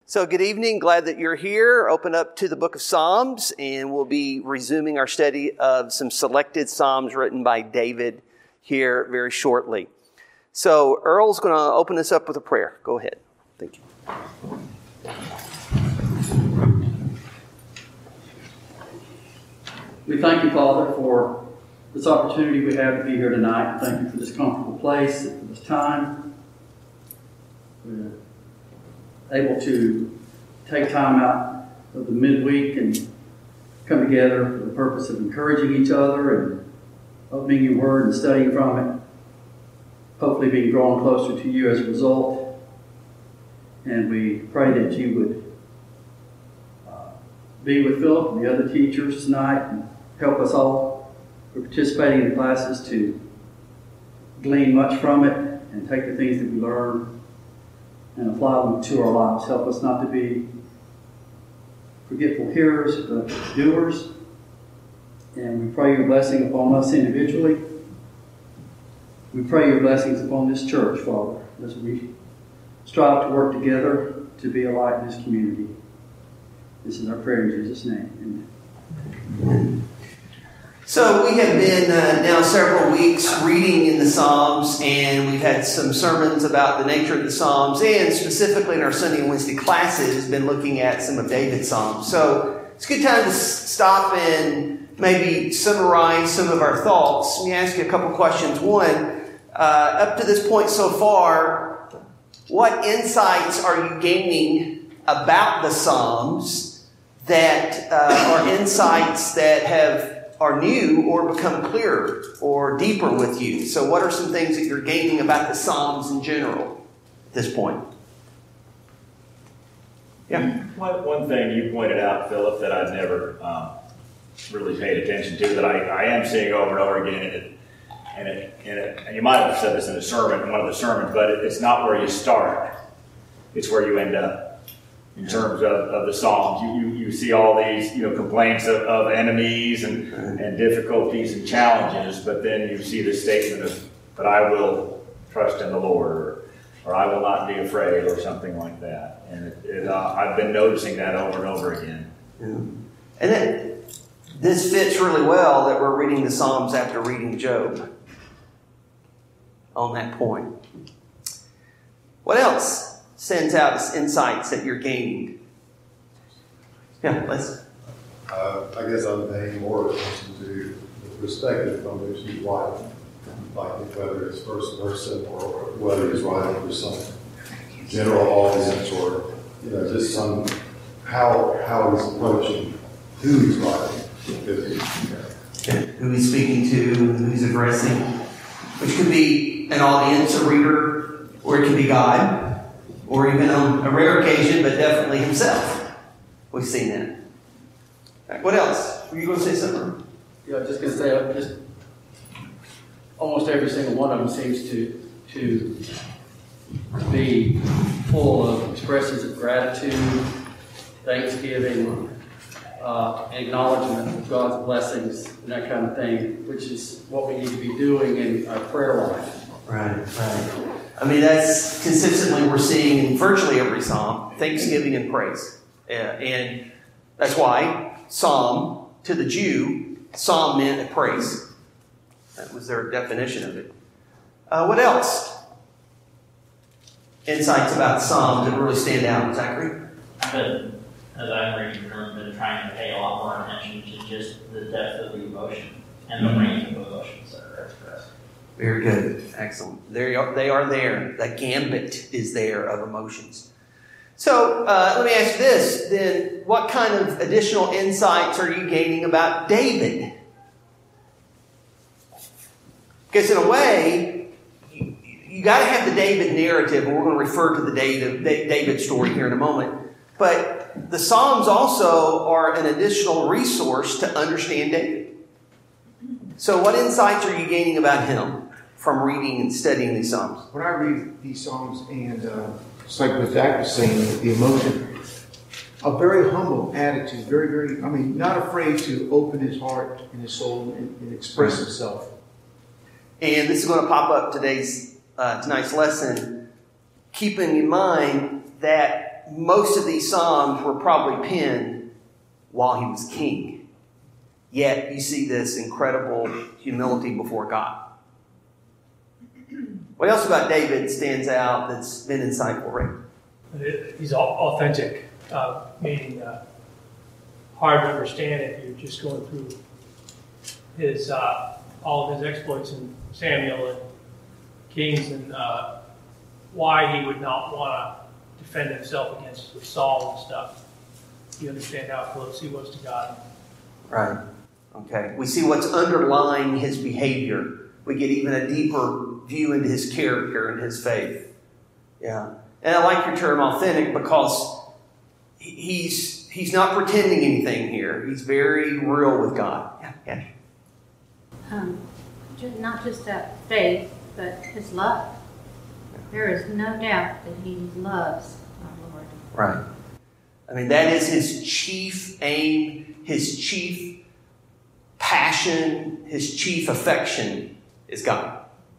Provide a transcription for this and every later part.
So good evening. Glad that you're here. Open up to the book of Psalms, and we'll be resuming our study of some selected Psalms written by David here very shortly. So Earl's going to open us up with a prayer. Go ahead. Thank you. We thank you, Father, for this opportunity we have to be here tonight. Thank you for this comfortable place, for this time. We're able to take time out of the midweek and come together for the purpose of encouraging each other and opening your word and studying from it. Hopefully being drawn closer to you as a result. And we pray that you would be with Philip and the other teachers tonight and help us all who are participating in the classes to glean much from it and take the things that we learn and apply them to our lives. Help us not to be forgetful hearers, but doers. And we pray your blessing upon us individually. We pray your blessings upon this church, Father, as we strive to work together to be a light in this community. This is our prayer in Jesus' name. Amen. So we have been now several weeks reading in the Psalms, and we've had some sermons about the nature of the Psalms, and specifically in our Sunday and Wednesday classes, been looking at some of David's Psalms. So it's a good time to stop and maybe summarize some of our thoughts. Let me ask you a couple questions. One, up to this point so far, what insights are you gaining about the Psalms that are insights that are new or become clearer or deeper with you? So what are some things that you're gaining about the Psalms in general at this point? Yeah. One thing you pointed out, Philip, that I've never really paid attention to, that I am seeing over and over again, and you might have said this in one of the sermons, but it's not where you start. It's where you end up. In terms of the Psalms, you see all these complaints of enemies and difficulties and challenges, but then you see the statement of, but I will trust in the Lord, or I will not be afraid, or something like that. And I've been noticing that over and over again. Yeah. And then this fits really well that we're reading the Psalms after reading Job on that point. What else sends out as insights that you're gaining? Yeah, Les. I guess I'm paying more attention to the perspective from which he's writing, like whether it's first person or whether he's writing for some general audience or just some how he's approaching who he's writing. Who he's speaking to, who he's addressing, which could be an audience, a reader, or it could be God. Or even on a rare occasion, but definitely himself. We've seen that. Right, what else? Were you going to say something? Yeah, I was just going to say, just almost every single one of them seems to be full of expressions of gratitude, thanksgiving, acknowledgement of God's blessings, and that kind of thing, which is what we need to be doing in our prayer life. Right. I mean, that's consistently we're seeing in virtually every psalm, thanksgiving and praise. And that's why psalm, to the Jew, psalm meant a praise. That was their definition of it. What else? Insights about psalms that really stand out. Zachary? But as I'm reading through, I've been trying to pay a lot more attention to just the depth of the emotion and the range of emotions that are expressed. Very good. Excellent. They are there. The gambit is there of emotions. So let me ask you this. Then what kind of additional insights are you gaining about David? Because in a way, you got to have the David narrative, and we're going to refer to the David story here in a moment. But the Psalms also are an additional resource to understand David. So what insights are you gaining about him from reading and studying these Psalms? When I read these Psalms, and it's like what Zach was saying, the emotion, a very humble attitude, very, not afraid to open his heart and his soul and express himself. And this is going to pop up tonight's lesson, keeping in mind that most of these Psalms were probably penned while he was king. Yet you see this incredible humility before God. What else about David stands out that's been insightful, Ray? He's authentic, meaning hard to understand if you're just going through his all of his exploits in Samuel and Kings, and why he would not want to defend himself against Saul and stuff. You understand how close he was to God. Right. Okay. We see what's underlying his behavior. We get even a deeper view into his character and his faith. Yeah. And I like your term authentic because he's not pretending anything here. He's very real with God. Yeah. Not just that faith, but his love. There is no doubt that he loves our Lord. Right. I mean, that is his chief aim, his chief passion, his chief affection is God.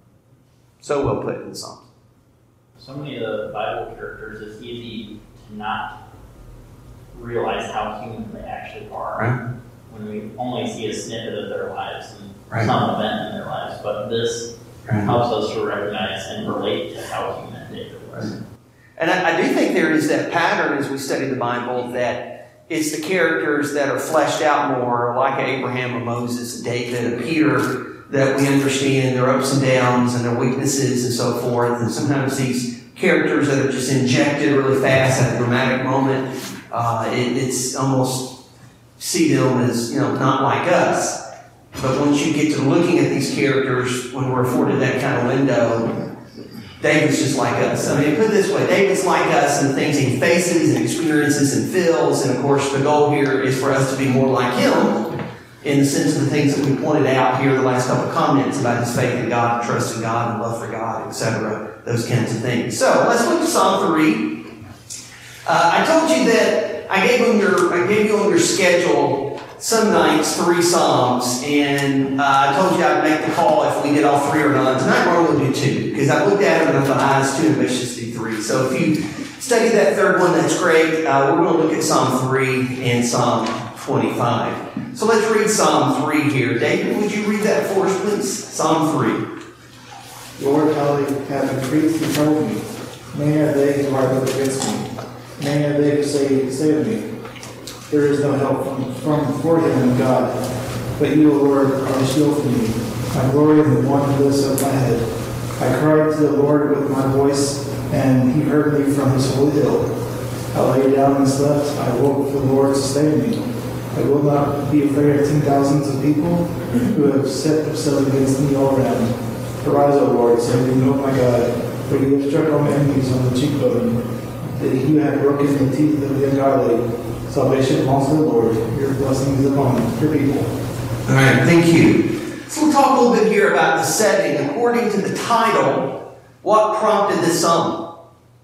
So well put in the Psalms. So many of the Bible characters, it's easy to not realize how human they actually are. Right. When we only see a snippet of their lives and Right. some event in their lives. But this helps us to recognize and relate to how human David was. Right. And I do think there is that pattern as we study the Bible that it's the characters that are fleshed out more, like Abraham and Moses, David and Peter, that we understand their ups and downs and their weaknesses and so forth. And sometimes these characters that are just injected really fast at a dramatic moment, it's almost see them as not like us. But once you get to looking at these characters, when we're afforded that kind of window, David's just like us. I mean, put it this way, David's like us in the things he faces and experiences and feels. And of course, the goal here is for us to be more like him in the sense of the things that we pointed out here, the last couple of comments about his faith in God, and trust in God, and love for God, etc. Those kinds of things. So let's look at Psalm 3. I told you that I gave you on your schedule some nights 3 Psalms, and I told you I'd make the call if we did all 3 or not. Tonight we're only going to do 2, because I looked at them and I thought, it's too ambitious to do 3. So if you study that third one, that's great. We're going to look at Psalm 3 and Psalm 25. So let's read Psalm 3 here. David, would you read that for us, please? Psalm 3. Lord, how they have increased and told me. Many are they who are up against me. Many are they who say to me, there is no help for him in God. But you, O Lord, are a shield for me, my glory and the one who lifts up my head. I cried to the Lord with my voice, and he heard me from his holy hill. I lay down and slept. I woke, for the Lord sustained me. I will not be afraid of 10,000s of people who have set themselves against me all around. Arise, O Lord, save me, O my God, for you have struck all my enemies on the cheekbone, that you have broken the teeth of the ungodly. Salvation belongs to the Lord. Your blessing is upon your people. All right, thank you. So we'll talk a little bit here about the setting. According to the title, what prompted this psalm?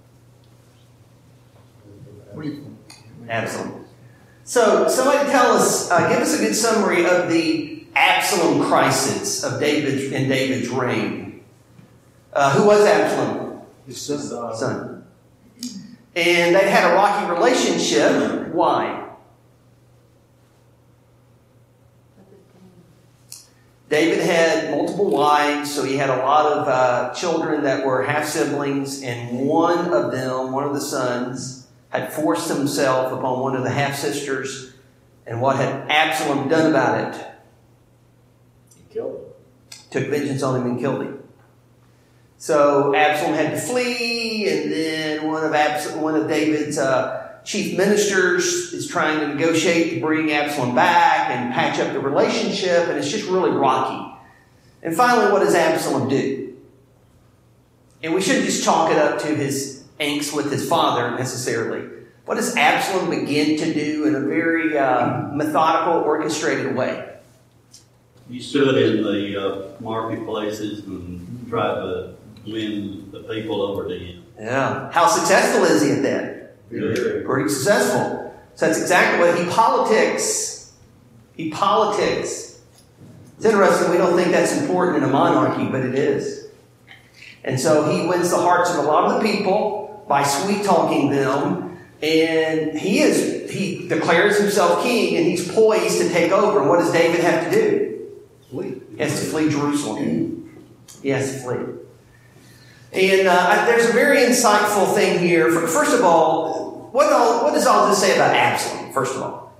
Absalom. So somebody tell us, give us a good summary of the Absalom crisis of David's reign. Who was Absalom? His son. And they had a rocky relationship. Why? David had multiple wives, so he had a lot of children that were half-siblings, and one of the sons, had forced himself upon one of the half-sisters. And what had Absalom done about it? He killed him. Took vengeance on him and killed him. So Absalom had to flee, and then one of David's chief ministers is trying to negotiate to bring Absalom back and patch up the relationship, and it's just really rocky. And finally, what does Absalom do? And we shouldn't just chalk it up to his angst with his father necessarily. What does Absalom begin to do in a very methodical, orchestrated way? He stood in the marketplaces and tried to win the people over to him. Yeah. How successful is he at that? Yeah. Pretty successful. So that's exactly what he politics. He politics. It's interesting, we don't think that's important in a monarchy, but it is. And so he wins the hearts of a lot of the people by sweet-talking them, And he declares himself king, and he's poised to take over. And what does David have to do? Flee. He has to flee Jerusalem. He has to flee. And there's a very insightful thing here. First of all, what does all this say about Absalom, first of all?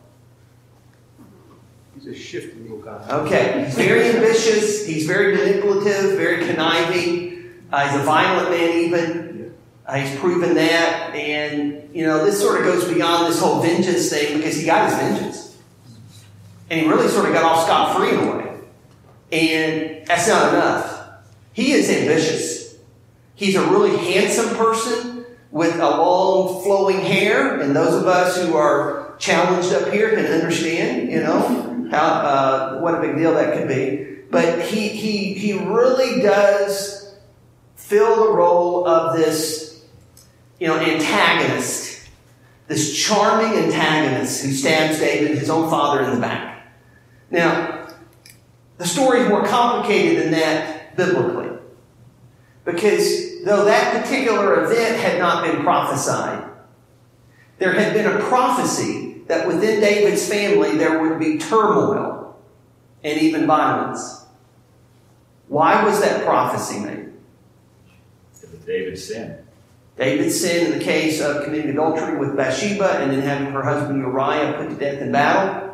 He's a shifty little guy. Okay, he's very ambitious, he's very manipulative, very conniving, he's a violent man even. He's proven that, and this sort of goes beyond this whole vengeance thing because he got his vengeance. And he really sort of got off scot-free in a way. And that's not enough. He is ambitious. He's a really handsome person with a long flowing hair, and those of us who are challenged up here can understand, how what a big deal that could be. But he really does fill the role of this antagonist, this charming antagonist who stabs David, his own father, in the back. Now, the story is more complicated than that biblically. Because though that particular event had not been prophesied, there had been a prophecy that within David's family there would be turmoil and even violence. Why was that prophecy made? David's sin. David's sin in the case of committing adultery with Bathsheba and then having her husband Uriah put to death in battle.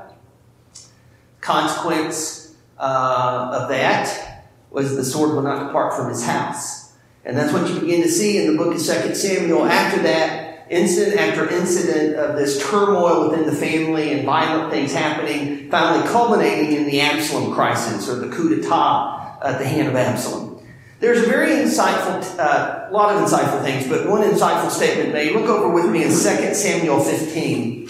Consequence of that was the sword will not depart from his house. And that's what you begin to see in the book of 2 Samuel. After that, incident after incident of this turmoil within the family and violent things happening, finally culminating in the Absalom crisis or the coup d'etat at the hand of Absalom. There's a very insightful, lot of insightful things, but one insightful statement made. Look over with me in 2 Samuel 15. 2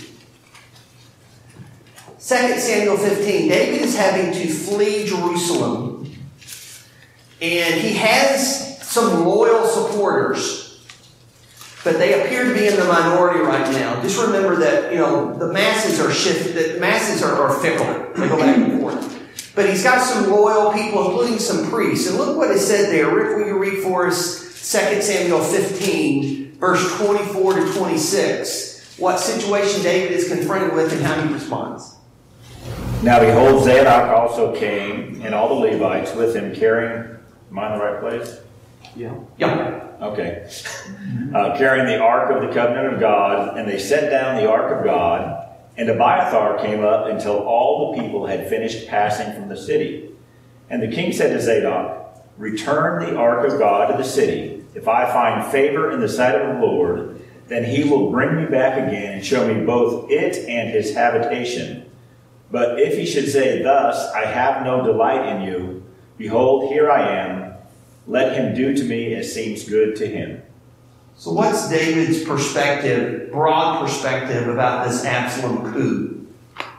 Samuel 15. David is having to flee Jerusalem, and he has some loyal supporters, but they appear to be in the minority right now. Just remember that, the masses are shifted, the masses are fickle. They go back and forth. But he's got some loyal people, including some priests. And look what it said there. Rick, will you read for us 2 Samuel 15, verse 24 to 26. What situation David is confronted with and how he responds. Now behold, Zadok also came, and all the Levites with him carrying... Am I in the right place? Yeah. Okay. Carrying the ark of the covenant of God, and they set down the ark of God. And Abiathar came up until all the people had finished passing from the city. And the king said to Zadok, return the ark of God to the city. If I find favor in the sight of the Lord, then he will bring me back again and show me both it and his habitation. But if he should say thus, I have no delight in you, behold, here I am. Let him do to me as seems good to him. So what's David's perspective, broad perspective about this Absalom coup?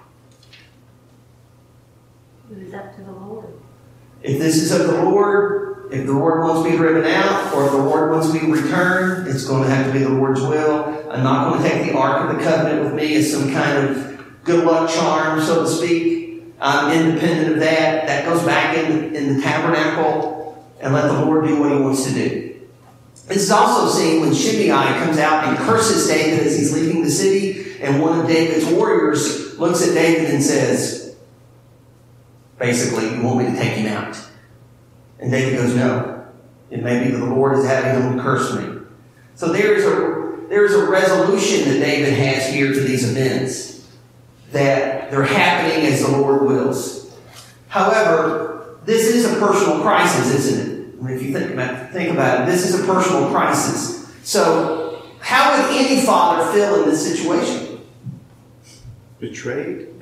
It was up to the Lord. If this is of the Lord, if the Lord wants me driven out, or if the Lord wants me to return, it's going to have to be the Lord's will. I'm not going to take the Ark of the Covenant with me as some kind of good luck charm, so to speak. I'm independent of that. That goes back in the tabernacle, and let the Lord do what he wants to do. This is also seen when Shimei comes out and curses David as he's leaving the city, and one of David's warriors looks at David and says, basically, you want me to take him out? And David goes, no. It may be that the Lord is having him curse me. So there's a resolution that David has here to these events, that they're happening as the Lord wills. However, this is a personal crisis, isn't it? I mean, if you think about it, this is a personal crisis. So, how would any father feel in this situation? Betrayed.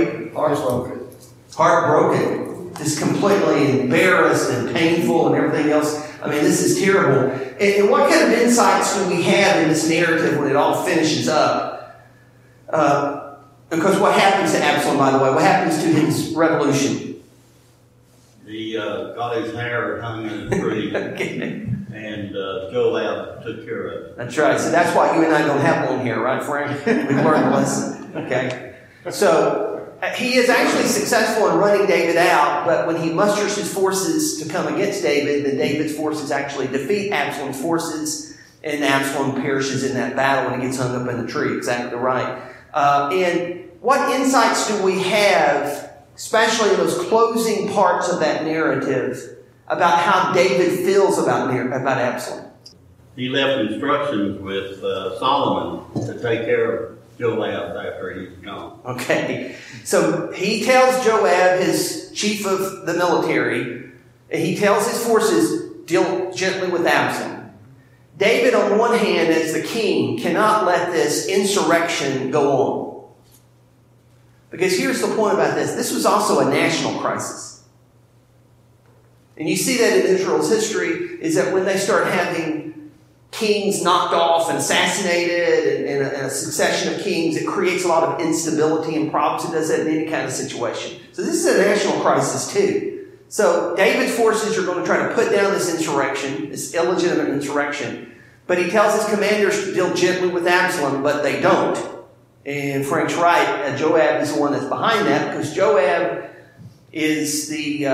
Heartbroken. Just completely embarrassed and painful and everything else. I mean, this is terrible. And what kind of insights do we have in this narrative when it all finishes up? Because what happens to Absalom, by the way? What happens to his revolution? He got his hair hung in a tree, and Joab took care of it. That's right. So that's why you and I don't have one here, right, Frank? We've learned the lesson. Okay. So he is actually successful in running David out, but when he musters his forces to come against David, then David's forces actually defeat Absalom's forces, And Absalom perishes in that battle and he gets hung up in the tree. Exactly right. And what insights do we have, especially in those closing parts of that narrative, about how David feels about Absalom? He left instructions with Solomon to take care of Joab after he's gone. Okay. So he tells Joab, his chief of the military, and he tells his forces, deal gently with Absalom. David, on one hand, as the king, cannot let this insurrection go on. Because here's the point about this. This was also a national crisis. And you see that in Israel's history, is that when they start having kings knocked off and assassinated and a succession of kings, it creates a lot of instability and problems. It does that in any kind of situation. So this is a national crisis too. So David's forces are going to try to put down this insurrection, this illegitimate insurrection. But he tells his commanders to deal gently with Absalom, but they don't. And Frank's right, Joab is the one that's behind that, because Joab is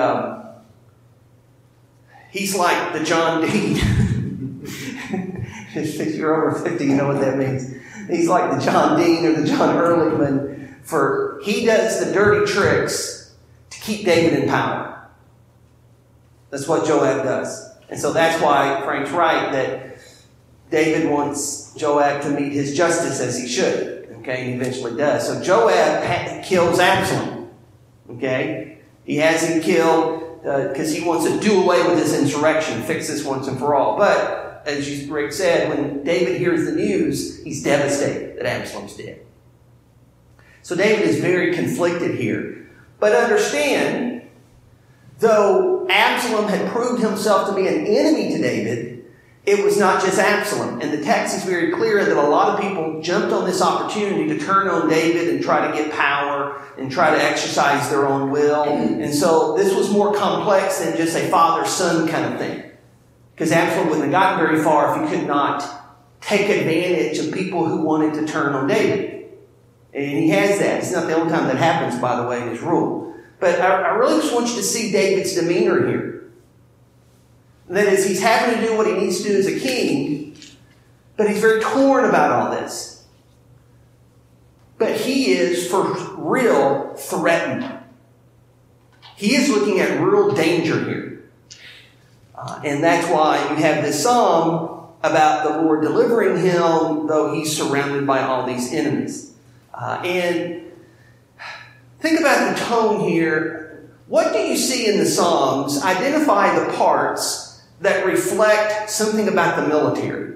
he's like the John Dean. If you're over 50, you know what that means. He's like the John Dean or the John Ehrlichman. He does the dirty tricks to keep David in power. That's what Joab does. And so that's why Frank's right that David wants Joab to meet his justice as he should. Okay, and he eventually does. So Joab kills Absalom. Okay, he has him killed because he wants to do away with this insurrection, fix this once and for all. But as Rick said, when David hears the news, he's devastated that Absalom's dead. So David is very conflicted here. But understand, though Absalom had proved himself to be an enemy to David, it was not just Absalom. And the text is very clear that a lot of people jumped on this opportunity to turn on David and try to get power and try to exercise their own will. And so this was more complex than just a father-son kind of thing. Because Absalom wouldn't have gotten very far if he could not take advantage of people who wanted to turn on David. And he has that. It's not the only time that happens, by the way, in his rule. But I really just want you to see David's demeanor here. That is, he's having to do what he needs to do as a king, but he's very torn about all this. But he is, for real, threatened. He is looking at real danger here. And that's why you have this psalm about the Lord delivering him, though he's surrounded by all these enemies. And think about the tone here. What do you see in the Psalms? Identify the parts that reflect something about the military.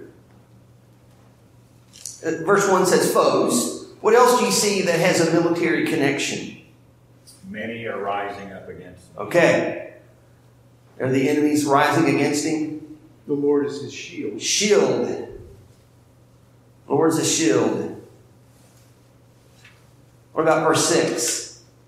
Verse 1 says foes. What else do you see that has a military connection? Many are rising up against him. Okay. Are the enemies rising against him? The Lord is his shield. Shield. The Lord's a shield. What about verse 6?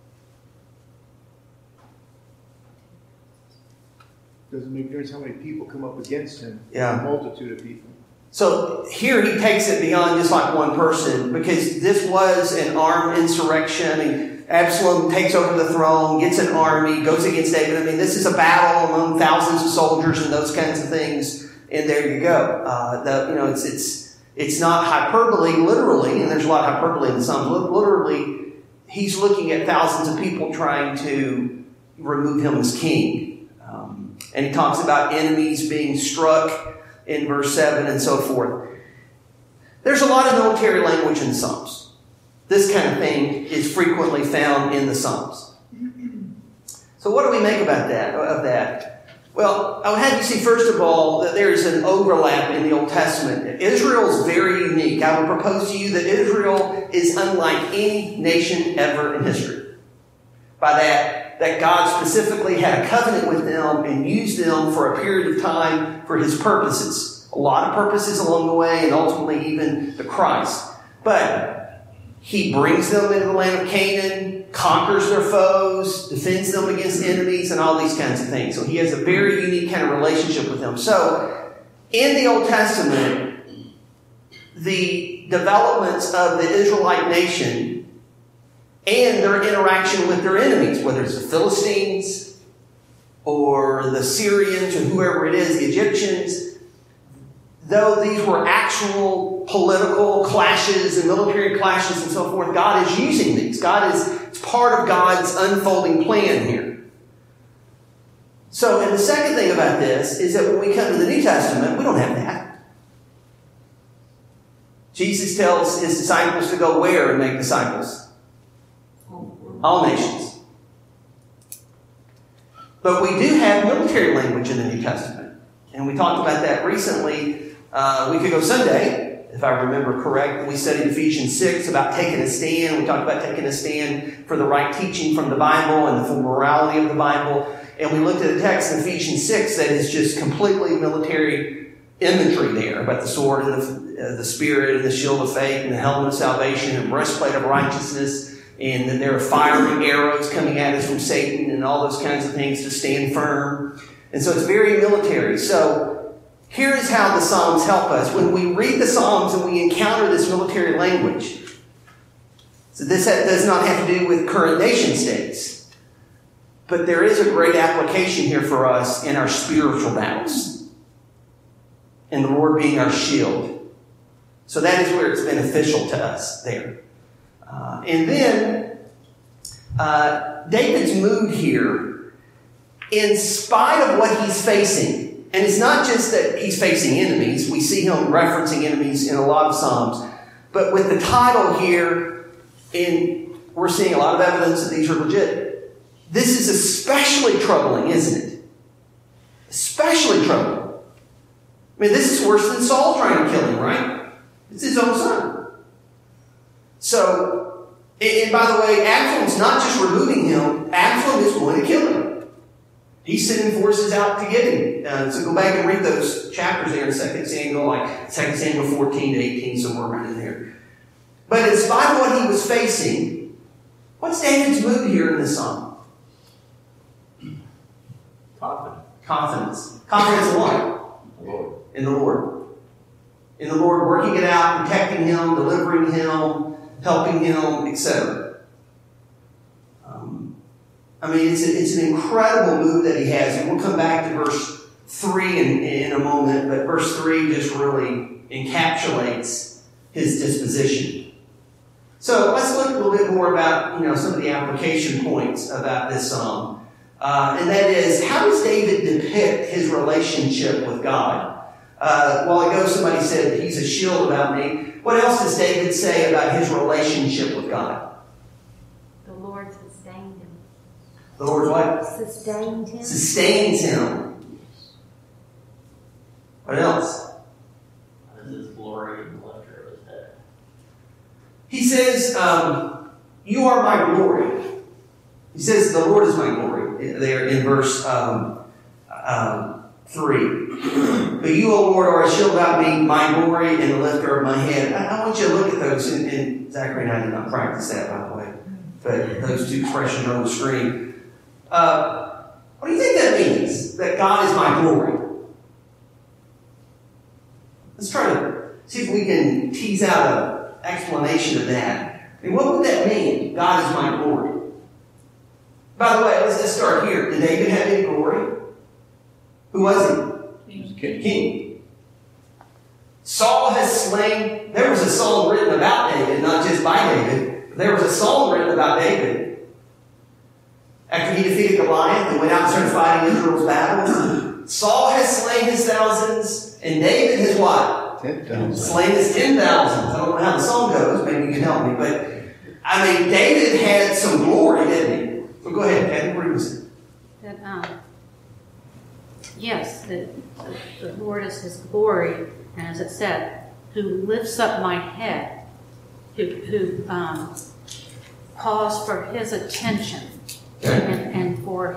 Doesn't make difference how many people come up against him. Yeah. A multitude of people. So here he takes it beyond just like one person, because this was an armed insurrection. I mean, Absalom takes over the throne, gets an army, goes against David. I mean, this is a battle among thousands of soldiers and those kinds of things. And there you go. It's not hyperbole, literally, and there's a lot of hyperbole in the Psalms. Literally, he's looking at thousands of people trying to remove him as king. And he talks about enemies being struck in verse 7 and so forth. There's a lot of military language in the Psalms. This kind of thing is frequently found in the Psalms. So what do we make about that? Well, I would have you see, first of all, that there is an overlap in the Old Testament. Israel is very unique. I would propose to you that Israel is unlike any nation ever in history. By that God specifically had a covenant with them and used them for a period of time for his purposes. A lot of purposes along the way, and ultimately even the Christ. But he brings them into the land of Canaan, conquers their foes, defends them against enemies, and all these kinds of things. So he has a very unique kind of relationship with them. So in the Old Testament, the developments of the Israelite nation and their interaction with their enemies, whether it's the Philistines or the Syrians or whoever it is, the Egyptians, though these were actual political clashes and military clashes and so forth, God is using these. It's part of God's unfolding plan here. So, and the second thing about this is that when we come to the New Testament, we don't have that. Jesus tells his disciples to go where and make disciples? All nations. But we do have military language in the New Testament. And we talked about that recently, a week ago Sunday, if I remember correct. We studied Ephesians 6 about taking a stand. We talked about taking a stand for the right teaching from the Bible and the full morality of the Bible. And we looked at a text in Ephesians 6 that is just completely military imagery there about the sword and the spirit and the shield of faith and the helmet of salvation and breastplate of righteousness. And then there are firing arrows coming at us from Satan and all those kinds of things to stand firm. And so it's very military. So here is how the Psalms help us. When we read the Psalms and we encounter this military language, so this does not have to do with current nation states. But there is a great application here for us in our spiritual battles. And the Lord being our shield. So that is where it's beneficial to us there. And then, David's mood here, in spite of what he's facing, and it's not just that he's facing enemies. We see him referencing enemies in a lot of Psalms. But with the title here, we're seeing a lot of evidence that these are legit. This is especially troubling, isn't it? Especially troubling. I mean, this is worse than Saul trying to kill him, right? It's his own son. So, and by the way, Absalom's not just removing him. Absalom is going to kill him. He's sending forces out to get him. So go back and read those chapters there in 2 Samuel, like 2 Samuel 14 to 18, somewhere around in there. But in spite of what he was facing, what's David's mood here in this psalm? Confidence. Confidence in what? The Lord. In the Lord. In the Lord, working it out, protecting him, delivering him, helping him, etc. I mean, it's an incredible mood that he has. And we'll come back to verse 3 in a moment, but verse 3 just really encapsulates his disposition. So let's look a little bit more about some of the application points about this psalm. And that is, how does David depict his relationship with God? A while ago, somebody said he's a shield about me. What else does David say about his relationship with God? The Lord sustained him. The Lord what? Sustained him. Sustains him. What else? That is his glory and the lifter of his head. He says, you are my glory. He says, the Lord is my glory. There in verse 3. But you, O Lord, are a shield about me, my glory, and the lifter of my head. I want you to look at those. And Zachary and I did not practice that, by the way. But those two expressions are on the screen. What do you think that means? That God is my glory? Let's try to see if we can tease out an explanation of that. I mean, what would that mean? God is my glory. By the way, let's just start here. Did David have any glory? Who was he? He was a king. King. Saul has slain. There was a song written about David, not just by David. There was a song written about David. After he defeated Goliath and went out and started fighting Israel's battles, Saul has slain his thousands, and David has what? 10,000. Slain his 10,000. I don't know how the song goes. Maybe you can help me. But, I mean, David had some glory, didn't he? So go ahead, Kathy. What do you say? Yes, the Lord is his glory, and as it said, who lifts up my head, who calls for his attention and for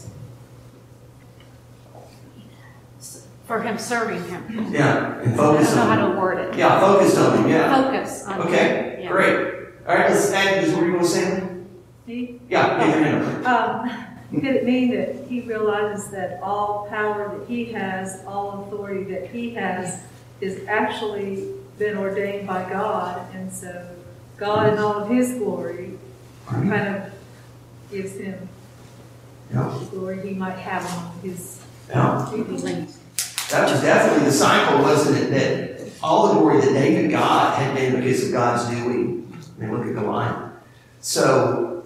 him serving him. Yeah, and I focus don't know on how him. to word it. Yeah, focus on him, yeah. Focus on him. Okay, Yeah. great. All right, let's add this. What were you going to say? Me? Yeah, give your hand. Could it mean that he realizes that all power that he has, all authority that he has, is actually been ordained by God, and so God in all of his glory kind of gives him Yeah. the glory he might have on his Yeah. feelings. That was definitely the cycle, wasn't it? That all the glory that David got had been because of God's doing. I mean, look at Goliath. So,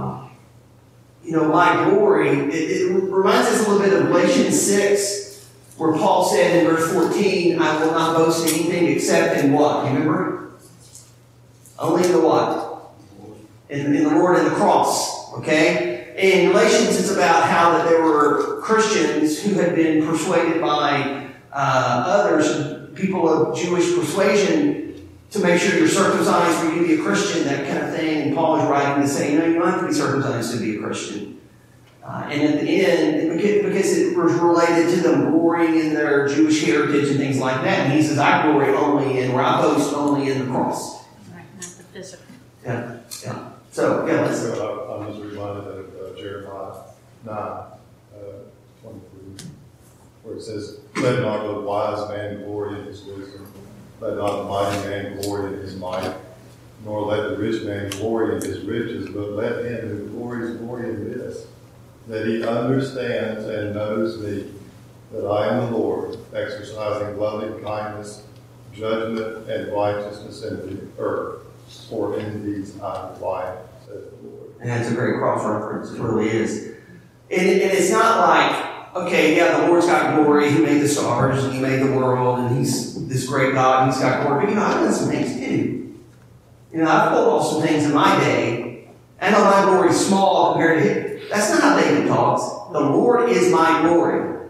my glory, it reminds us a little bit of Galatians 6, where Paul said in verse 14, I will not boast anything except in what? You remember? Only in the what? In the Lord and the cross. Okay? In Galatians, it's about how that there were Christians who had been persuaded by others, people of Jewish persuasion, to make sure you're circumcised for you to be a Christian, that kind of thing. And Paul is writing to say, you don't have to be circumcised to be a Christian. And at the end, because it was related to them glorying in their Jewish heritage and things like that, and he says, I glory only in, or I boast only in the cross. Right, not the physical. Yeah. So, let's go. So I'm just reminded of Jeremiah 9, 23, where it says, let not the wise man glory in his wisdom, let not the mighty man glory in his might, nor let the rich man glory in his riches, but let him who glories glory in this, that he understands and knows me, that I am the Lord, exercising loving kindness, judgment, and righteousness in the earth. For in these I delight, says the Lord. And that's a great cross reference. It really is. And it's not like, okay, yeah, the Lord's got glory. He made the stars and He made the world and He's this great God and He's got glory. But I've done some things too. I've pulled off some things in my day. I know my glory is small compared to His. That's not how David talks. The Lord is my glory.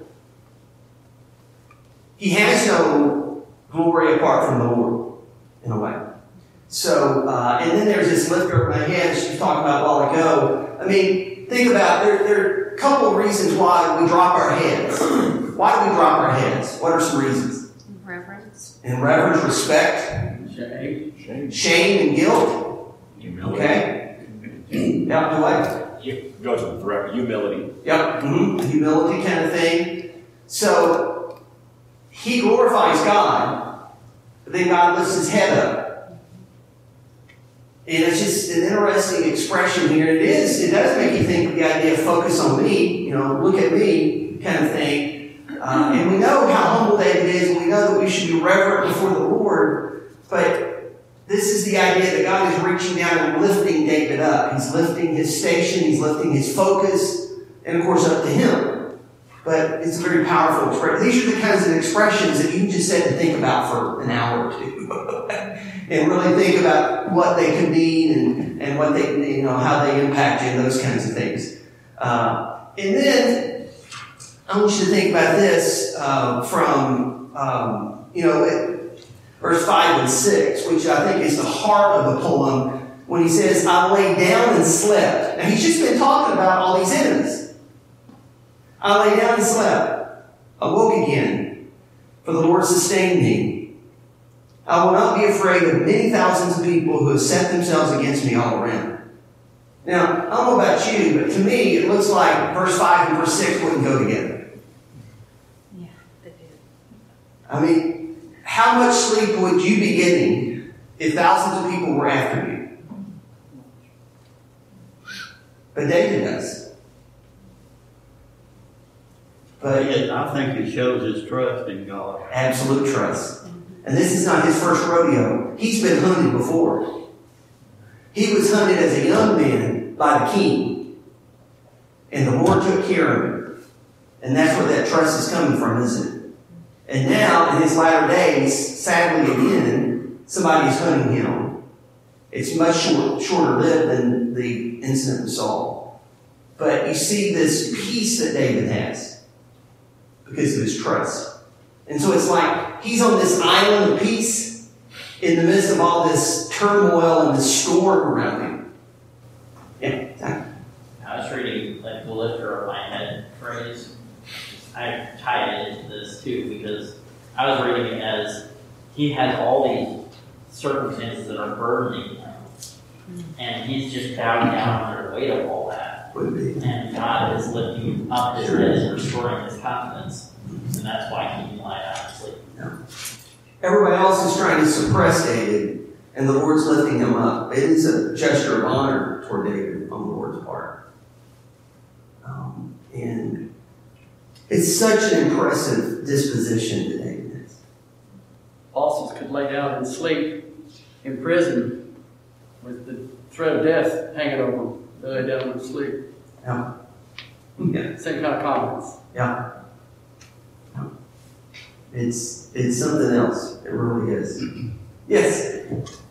He has no glory apart from the Lord, in a way. So, and then there's this lift over my head she was talking about a while ago. I mean, think about, there are a couple of reasons why we drop our heads. Why do we drop our heads? What are some reasons? Reverence. And reverence, respect. Shame and guilt. Humility. Okay? Yeah, the way. It goes with forever. Humility. Yep. Humility kind of thing. So, he glorifies God, but then God lifts his head up. And it's just an interesting expression here. It does make you think of the idea of focus on me, look at me kind of thing. And we know how humble David is, and we know that we should be reverent before the Lord. But this is the idea that God is reaching down and lifting David up. He's lifting his station, he's lifting his focus, and of course up to him. But it's a very powerful expression. These are the kinds of expressions that you just said to think about for an hour or two. And really think about what they can mean and what they, how they impact you and those kinds of things. And then I want you to think about this from verse 5 and 6, which I think is the heart of the poem when he says, I lay down and slept. Now he's just been talking about all these enemies. I lay down and slept, awoke again, for the Lord sustained me. I will not be afraid of many thousands of people who have set themselves against me all around. Now, I don't know about you, but to me, it looks like verse 5 and verse 6 wouldn't go together. Yeah, they do. I mean, how much sleep would you be getting if thousands of people were after you? But David does. But I think it shows his trust in God. Absolute trust. And this is not his first rodeo. He's been hunted before. He was hunted as a young man by the king. And the Lord took care of him. And that's where that trust is coming from, isn't it? And now, in his latter days, sadly again, somebody is hunting him. It's much shorter lived than the incident with Saul. But you see this peace that David has because of his trust. And so it's like he's on this island of peace in the midst of all this turmoil and this storm around him. Yeah. I was reading like the lifter of my head phrase. I tied it into this too because I was reading it as he has all these circumstances that are burdening him. And he's just bowing down under the weight of all that. And God is lifting up his head and restoring his confidence. And that's why he can lie down and sleep. Yeah. Everybody else is trying to suppress David, and the Lord's lifting him up. It is a gesture of honor toward David on the Lord's part. And It's such an impressive disposition to David. Apostles could lay down and sleep in prison with the threat of death hanging over them. They lay down and sleep. Yeah. Same kind of comments. Yeah. It's something else. It really is. Yes.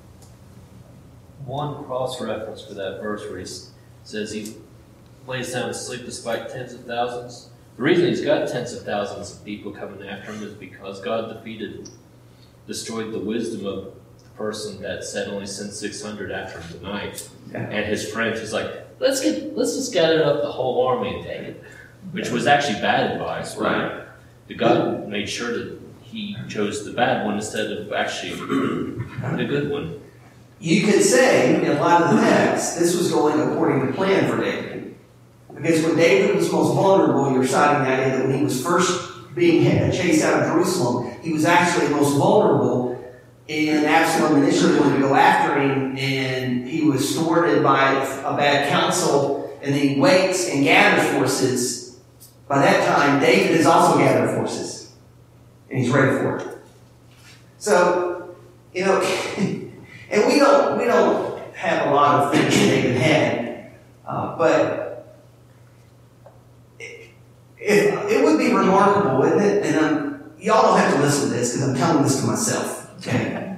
One cross-reference for that verse where he says he lays down to sleep despite tens of thousands. The reason he's got tens of thousands of people coming after him is because God destroyed the wisdom of the person that said only send 600 after him tonight. Yeah. And his friends was like, let's just gather up the whole army and take it, which was actually bad advice, right? The God made sure that he chose the bad one instead of actually the good one. You could say, in a lot of the text, this was going according to plan for David. Because when David was most vulnerable, you're citing the idea that when he was first being chased out of Jerusalem, he was actually most vulnerable, and Absalom initially wanted to go after him, and he was thwarted by a bad counsel, and then he waits and gathers forces. By that time, David has also gathered forces, and he's ready for it. So, and we don't have a lot of things David had, but it would be remarkable, wouldn't it? And y'all don't have to listen to this because I'm telling this to myself. Okay?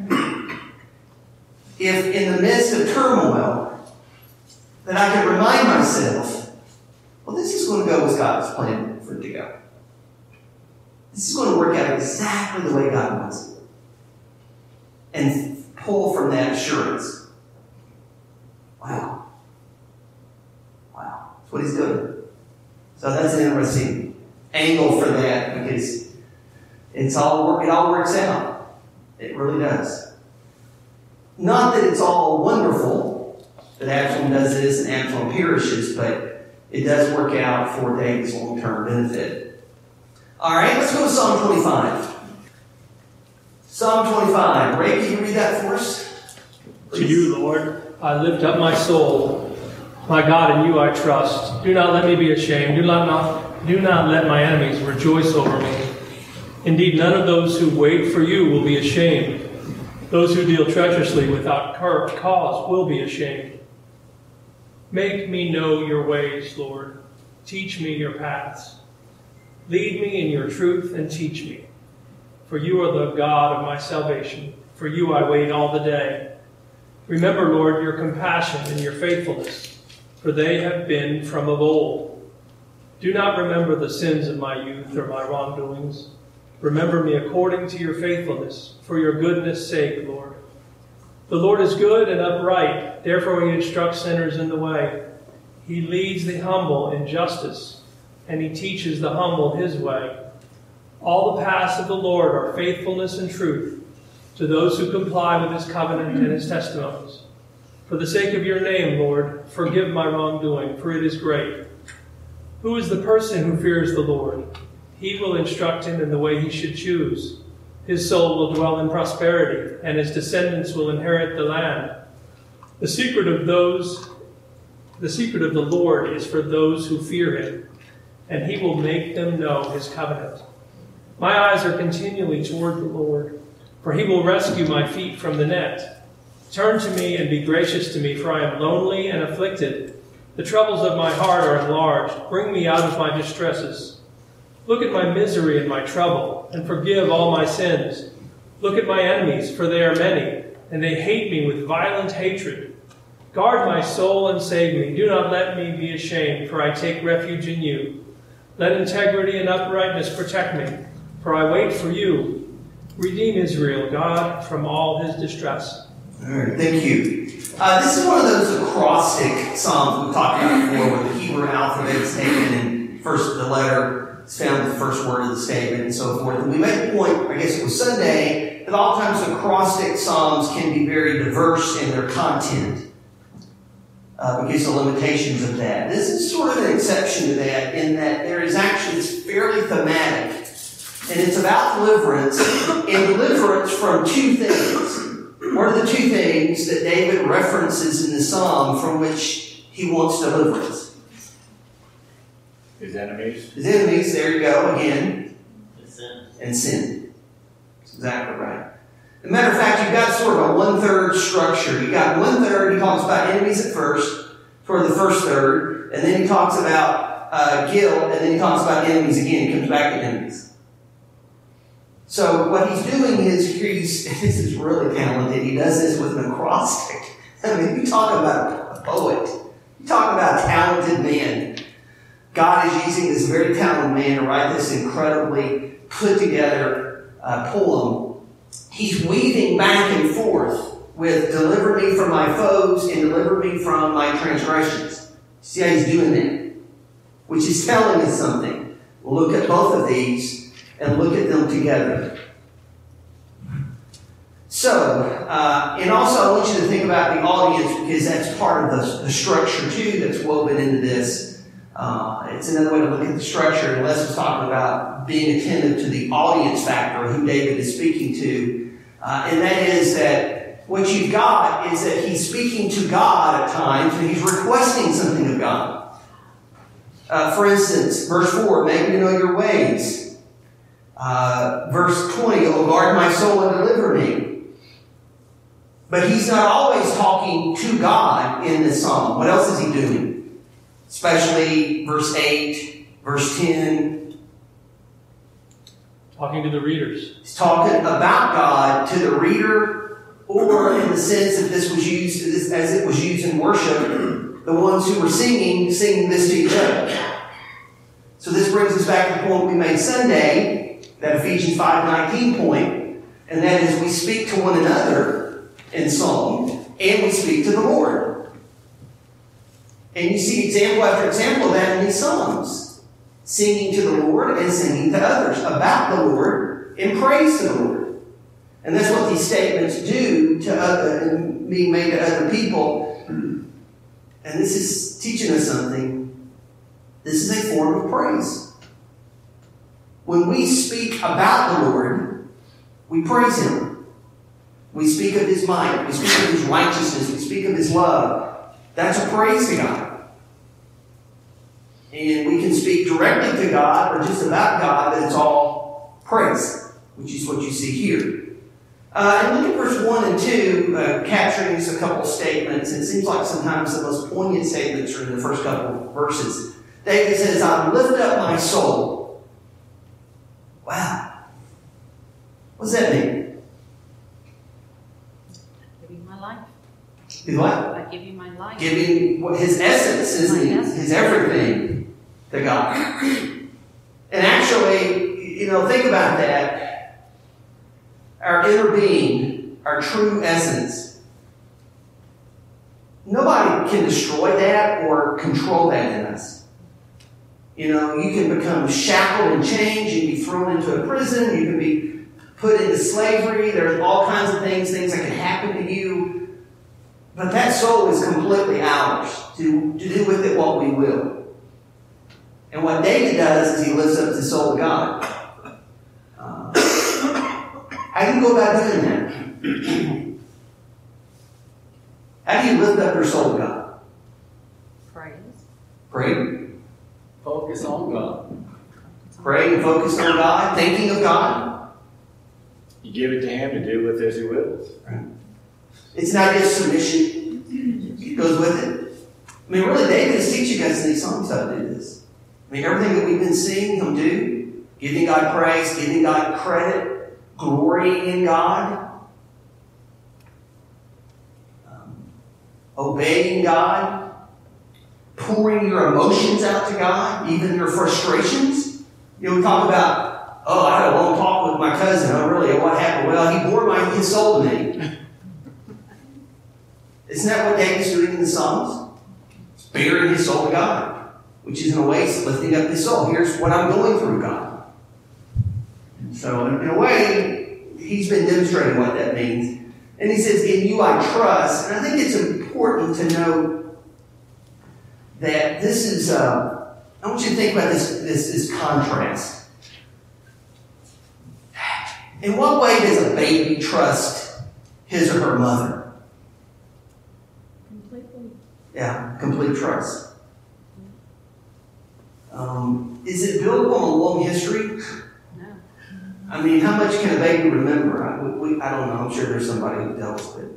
If in the midst of turmoil, that I could remind myself, well, this is going to go as God has planned for it to go. This is going to work out exactly the way God wants it. And pull from that assurance. Wow. That's what he's doing. So that's an interesting angle for that, because it all works out. It really does. Not that it's all wonderful that Absalom does this and Absalom perishes, but it does work out for David's long-term benefit. All right, let's go to Psalm 25. Psalm 25. Ray, can you read that for us? Please. To you, Lord, I lift up my soul. My God, in you I trust. Do not let me be ashamed. Do not let my enemies rejoice over me. Indeed, none of those who wait for you will be ashamed. Those who deal treacherously without cause will be ashamed. Make me know your ways, Lord. Teach me your paths. Lead me in your truth and teach me. For you are the God of my salvation. For you I wait all the day. Remember, Lord, your compassion and your faithfulness, for they have been from of old. Do not remember the sins of my youth or my wrongdoings. Remember me according to your faithfulness, for your goodness' sake, Lord. The Lord is good and upright, therefore he instructs sinners in the way. He leads the humble in justice, and he teaches the humble his way. All the paths of the Lord are faithfulness and truth to those who comply with his covenant and his testimonies. For the sake of your name, Lord, forgive my wrongdoing, for it is great. Who is the person who fears the Lord? He will instruct him in the way he should choose. His soul will dwell in prosperity, and his descendants will inherit the land. The secret of the Lord is for those who fear him, and he will make them know his covenant. My eyes are continually toward the Lord, for he will rescue my feet from the net. Turn to me and be gracious to me, for I am lonely and afflicted. The troubles of my heart are enlarged. Bring me out of my distresses. Look at my misery and my trouble, and forgive all my sins. Look at my enemies, for they are many, and they hate me with violent hatred. Guard my soul and save me. Do not let me be ashamed, for I take refuge in you. Let integrity and uprightness protect me, for I wait for you. Redeem Israel, God, from all his distress. All right, thank you. This is one of those acrostic psalms we've talked about before, where the Hebrew alphabet is taken and first the letter is found in the first word of the statement and so forth. And we made a point, I guess it was Sunday, that oftentimes acrostic psalms can be very diverse in their content because of the limitations of that. This is sort of an exception to that, in that there is actually, it's fairly thematic, and it's about deliverance, and deliverance from two things. What are the two things that David references in the psalm from which he wants deliverance? His enemies. His enemies, there you go again. It's sin. And sin. That's exactly right. As a matter of fact, you've got sort of a 1/3 structure. You got 1/3, he talks about enemies at first, for the first third, and then he talks about guilt, and then he talks about enemies again. He comes back to enemies. So what he's doing is, this is really talented. He does this with an acrostic. I mean, you talk about a poet. You talk about a talented man. God is using this very talented man to write this incredibly put together poem. He's weaving back and forth with deliver me from my foes and deliver me from my transgressions. See how he's doing that? Which is telling us something. Look at both of these and look at them together. So, and also I want you to think about the audience, because that's part of the structure too that's woven into this. It's another way to look at the structure. And Les was talking about being attentive to the audience factor, who David is speaking to. And that is that what you've got is that he's speaking to God at times, and he's requesting something of God. For instance, verse 4, make me know your ways. Verse 20, oh, guard my soul and deliver me. But he's not always talking to God in this psalm. What else is he doing? Especially verse 8, verse 10. Talking to the readers. He's talking about God to the reader, or in the sense that this was used as it was used in worship, the ones who were singing this to each other. So this brings us back to the point we made Sunday, that Ephesians 5:19 point, and that is we speak to one another in song, and we speak to the Lord. And you see example after example of that in these Psalms. Singing to the Lord and singing to others about the Lord in praise to the Lord. And that's what these statements do to being made to other people. And this is teaching us something. This is a form of praise. When we speak about the Lord, we praise Him. We speak of His might. We speak of His righteousness. We speak of His love. That's a praise to God. And we can speak directly to God or just about God, but it's all praise, which is what you see here. And look at verse 1 and 2, capturing just a couple of statements. It seems like sometimes the most poignant statements are in the first couple of verses. David says, I lift up my soul. Wow. What does that mean? I give you my life. He's what? I give you my life. Giving his essence, isn't he? His everything to God. And actually, think about that. Our inner being, our true essence. Nobody can destroy that or control that in us. You can become shackled and chained. You can be thrown into a prison. You can be put into slavery. There's all kinds of things that can happen to you. But that soul is completely ours to do with it what we will. And what David does is he lifts up the soul of God. How do you go about doing that? How do you lift up your soul to God? Praise. Pray. Focus on God. Pray and focus on God, thinking of God. You give it to Him to do with as He wills. Right. It's not just submission. It goes with it. I mean, really, David is teaching us in these songs how to do this. I mean, everything that we've been seeing Him do, giving God praise, giving God credit, glorying in God, obeying God, pouring your emotions out to God, even your frustrations. We talk about, I had a long talk with my cousin. What happened? Well, he bore his soul to me. Isn't that what David's doing in the Psalms? He's bearing his soul to God, which is in a way lifting up his soul. Here's what I'm going through, God. So in a way, he's been demonstrating what that means. And he says, in you I trust. And I think it's important to note that this is, I want you to think about this contrast. In what way does a baby trust his or her mother? Completely. Yeah, complete trust. Is it built on a long history? No. I mean, how much can a baby remember? I don't know. I'm sure there's somebody who does, but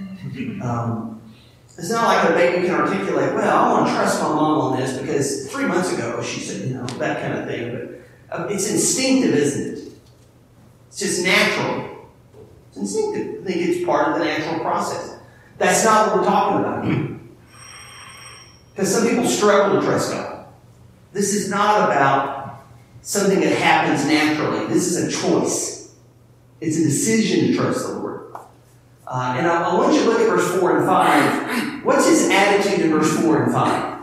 it's not like a baby can articulate, well, I want to trust my mom on this because 3 months ago she said, that kind of thing. But it's instinctive, isn't it? It's just natural. It's instinctive. I think it's part of the natural process. That's not what we're talking about. Because some people struggle to trust God. This is not about something that happens naturally. This is a choice. It's a decision to trust the Lord. And I want you to look at verse 4 and 5. What's his attitude in verse 4 and 5?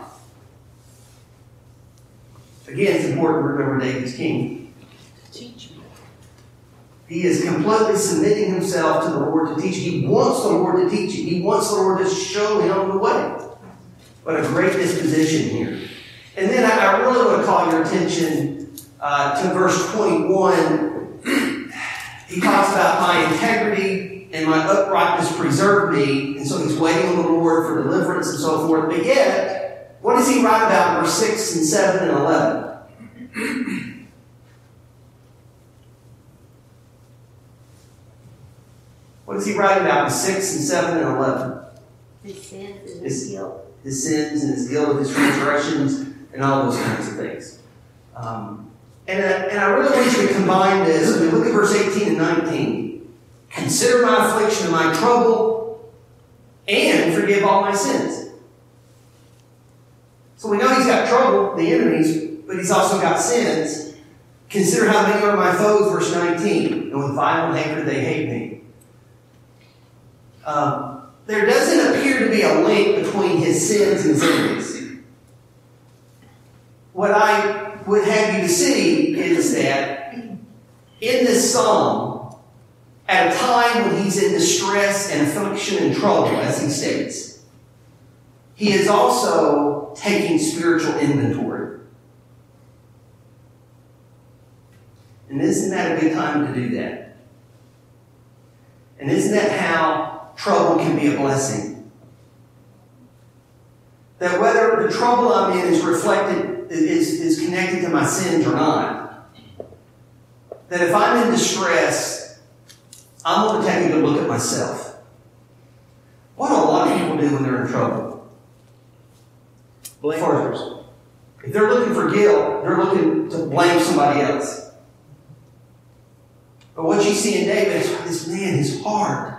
Again, it's important to remember David's king. Teach me. He is completely submitting himself to the Lord to teach. He wants the Lord to teach him. He wants the Lord to show him the way. What a great disposition here. And then I really want to call your attention to verse 21. He talks about my integrity and my uprightness preserve me. And so he's waiting on the Lord for deliverance and so forth. But yet, what does he write about in verse 6 and 7 and 11? What does he write about in 6 and 7 and 11? His sins and his guilt. His sins and his guilt, his transgressions, and all those kinds of things. And I really want you to combine this. I mean, look at verse 18 and 19. Consider my affliction and my trouble, and forgive all my sins. So we know he's got trouble, the enemies, but he's also got sins. Consider how many are my foes, verse 19. And with violent hatred they hate me. There doesn't appear to be a link between his sins and his enemies. What I would have you to see is that in this psalm, at a time when he's in distress and affliction and trouble, as he states, he is also taking spiritual inventory. And isn't that a good time to do that? And isn't that how trouble can be a blessing? That whether the trouble I'm in is reflected, is connected to my sins or not, that if I'm in distress, I'm going to take a good look at myself. What do a lot of people do when they're in trouble? Blame others. If they're looking for guilt, they're looking to blame somebody else. But what you see in David is this man, his heart,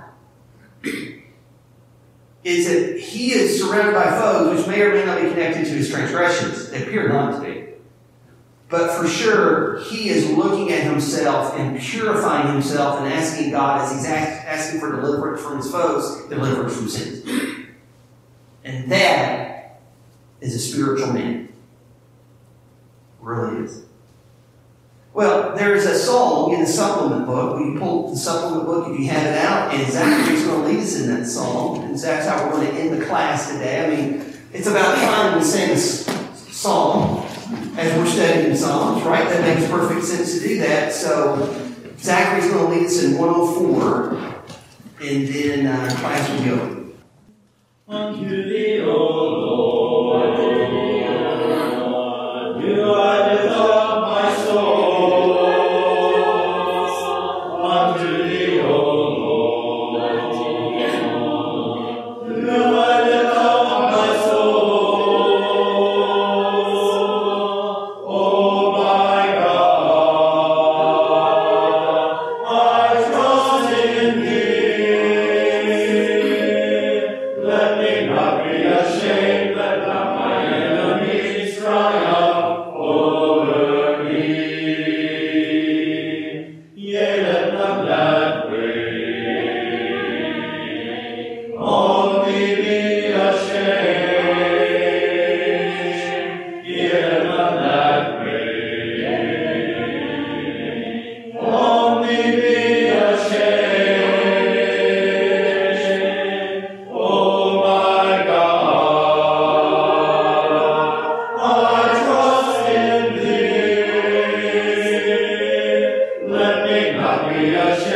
is that he is surrounded by foes which may or may not be connected to his transgressions. They appear not to be. But for sure, he is looking at himself and purifying himself and asking God, as he's asking for deliverance from his foes, deliverance from sins. And that is a spiritual man. It really is. Well, there is a song in the supplement book. We pull the supplement book if you have it out, and Zachary's going to lead us in that song. And that's how we're going to end the class today. I mean, it's about time we sing a song as we're studying Psalms, right? That makes perfect sense to do that. So Zachary's going to lead us in 104, and then class will go. Unto thee, O Lord, you are the top of my soul.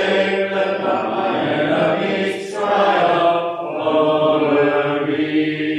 Let not my enemies triumph over me.